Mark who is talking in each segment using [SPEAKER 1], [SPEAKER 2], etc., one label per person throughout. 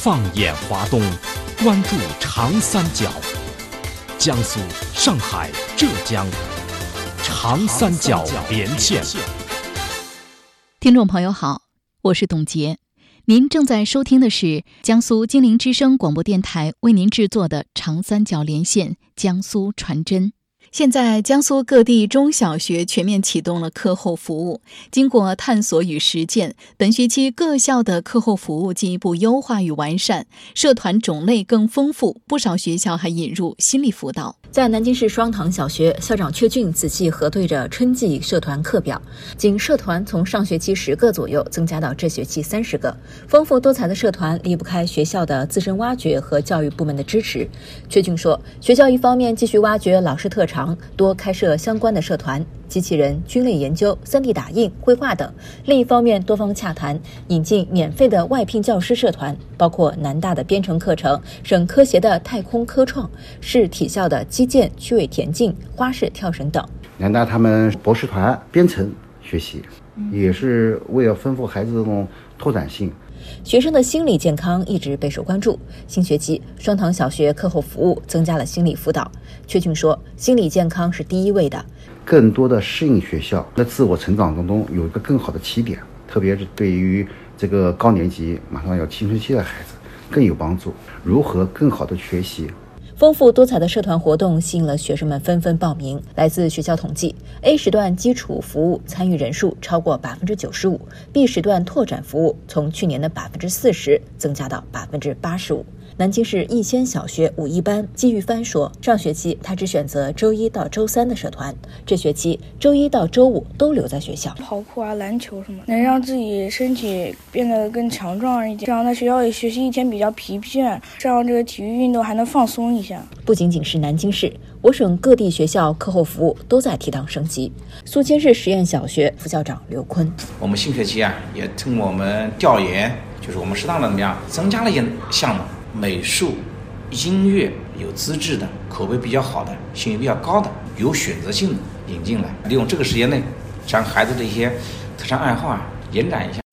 [SPEAKER 1] 放眼华东，关注长三角，江苏、上海、浙江，长三角连线。
[SPEAKER 2] 听众朋友好，我是董洁，您正在收听的是江苏金陵之声广播电台为您制作的长三角连线江苏传真。现在江苏各地中小学全面启动了课后服务，经过探索与实践，本学期各校的课后服务进一步优化与完善，社团种类更丰富，不少学校还引入心理辅导。在南京市双塘小学，校长阙俊仔细核对着春季社团课表，仅社团从上学期10个左右增加到这学期30个，丰富多彩的社团离不开学校的自身挖掘和教育部门的支持。阙俊说，学校一方面继续挖掘老师特长，多开设相关的社团，机器人、菌类研究、3D 打印、绘画等；另一方面，多方洽谈，引进免费的外聘教师社团，包括南大的编程课程、省科协的太空科创、市体校的击剑、趣味田径、花式跳绳等。
[SPEAKER 3] 南大他们博士团编程学习，也是为了丰富孩子这种拓展性。
[SPEAKER 2] 学生的心理健康一直备受关注。新学期，双塘小学课后服务增加了心理辅导。阙俊说，心理健康是第一位的，
[SPEAKER 3] 更多的适应学校在自我成长当中有一个更好的起点，特别是对于这个高年级马上要青春期的孩子更有帮助。如何更好的学习？
[SPEAKER 2] 丰富多彩的社团活动吸引了学生们纷纷报名。来自学校统计， A 时段基础服务参与人数超过 95%， B 时段拓展服务从去年的 40% 增加到 85%。南京市逸仙小学5一班季玉帆说，上学期他只选择周一到周三的社团，这学期周一到周五都留在学校。
[SPEAKER 4] 跑步啊、篮球什么，能让自己身体变得更强壮一点，这样在学校里学习一天比较疲倦，这样这个体育运动还能放松一下。
[SPEAKER 2] 不仅仅是南京市，我省各地学校课后服务都在提档升级。宿迁市实验小学副校长刘坤，
[SPEAKER 5] 我们新学期也通过我们调研，就是我们适当的怎么样增加了一些项目，美术、音乐有资质的、口碑比较好的、兴趣比较高的、有选择性的引进来，利用这个时间内将孩子的一些特长爱好延展一下。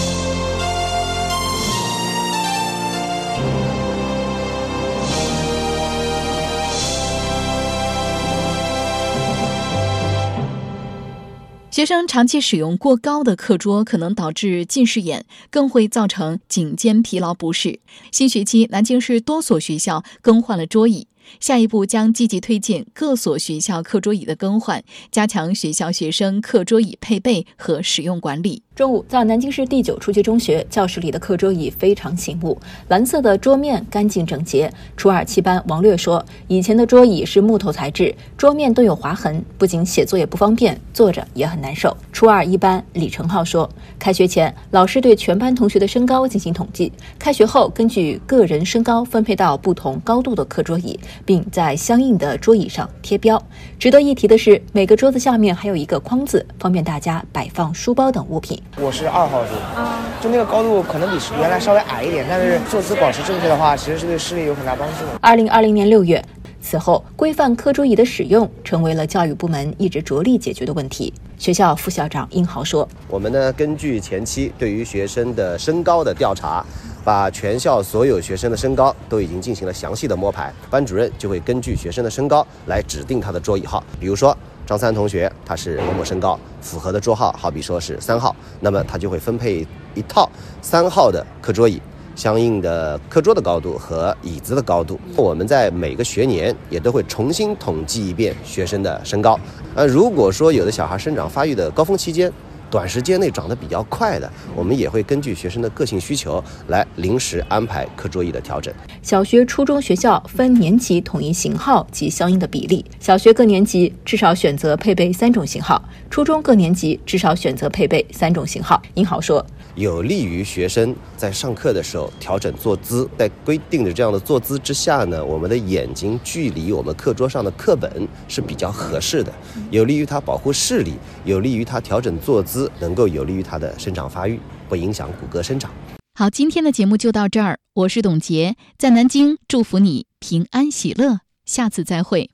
[SPEAKER 2] 学生长期使用过高的课桌可能导致近视眼，更会造成颈肩疲劳不适。新学期，南京市多所学校更换了桌椅，下一步将积极推进各所学校课桌椅的更换，加强学校学生课桌椅配备和使用管理。中午，在南京市第9初级中学教室里的课桌椅非常醒目，蓝色的桌面干净整洁。初二7班王略说，以前的桌椅是木头材质，桌面都有划痕，不仅写作业不方便，坐着也很难受。初二1班李成浩说，开学前老师对全班同学的身高进行统计，开学后根据个人身高分配到不同高度的课桌椅，并在相应的桌椅上贴标。值得一提的是，每个桌子下面还有一个框子，方便大家摆放书包等物品。
[SPEAKER 6] 我是2号桌，就那个高度可能比原来稍微矮一点，但是坐姿保持正确的话，其实是对视力有很大帮助。
[SPEAKER 2] 2020年6月，此后规范课桌椅的使用成为了教育部门一直着力解决的问题。学校副校长殷豪说，
[SPEAKER 7] 我们呢根据前期对于学生的身高的调查，把全校所有学生的身高都已经进行了详细的摸排，班主任就会根据学生的身高来指定他的桌椅号。比如说张三同学他是某某身高，符合的桌号好比说是3号，那么他就会分配一套3号的课桌椅，相应的课桌的高度和椅子的高度。我们在每个学年也都会重新统计一遍学生的身高。如果说有的小孩生长发育的高峰期间短时间内长得比较快的，我们也会根据学生的个性需求来临时安排课桌椅的调整。
[SPEAKER 2] 小学、初中学校分年级统一型号及相应的比例，小学各年级至少选择配备3种型号，初中各年级至少选择配备3种型号。殷豪说，
[SPEAKER 7] 有利于学生在上课的时候调整坐姿，在规定的这样的坐姿之下呢，我们的眼睛距离我们课桌上的课本是比较合适的，有利于他保护视力，有利于他调整坐姿，能够有利于他的生长发育，不影响骨骼生长。
[SPEAKER 2] 好，今天的节目就到这儿，我是董洁，在南京祝福你平安喜乐，下次再会。